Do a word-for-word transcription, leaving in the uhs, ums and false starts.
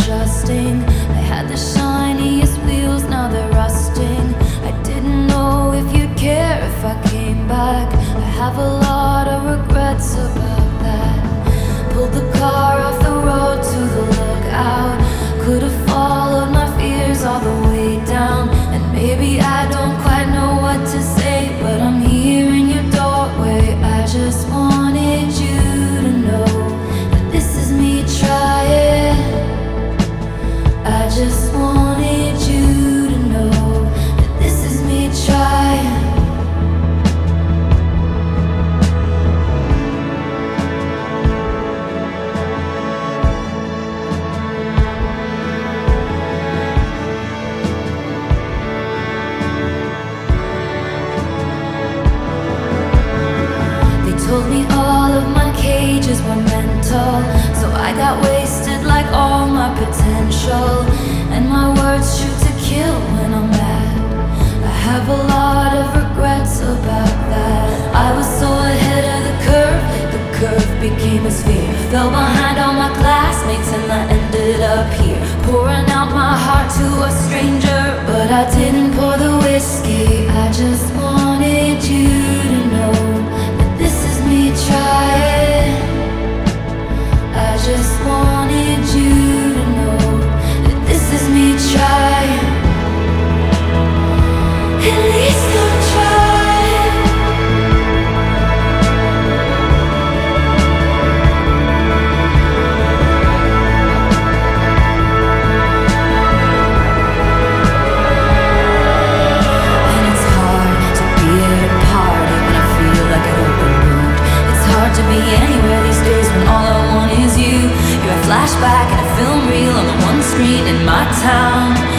adjusting. I had the shiniest wheels, now they're rusting. I didn't know if you'd care if I came back. I have a lot of regrets about that. Pulled the car off the road to the lookout. Could've followed my fears all the way down. And maybe I don't quite know what to say, but I'm here in your doorway. I just wanted you to know that this is me trying. I just wanted you to know that this is me trying. Told me all of my cages were mental, so I got wasted like all my potential. And my words shoot to kill when I'm mad. I have a lot of regrets about that. I was so ahead of the curve, the curve became a sphere. Fell behind all my classmates and I ended up here, pouring out my heart to a stranger. But I didn't pour the whiskey, I just wanted you to know me trying. I just wanted you to know that this is me trying. At least I'm trying. And it's hard to be at a party when I feel like an open wound. Hard to be anywhere these days when all I want is you. You're a flashback and a film reel on the one screen in my town.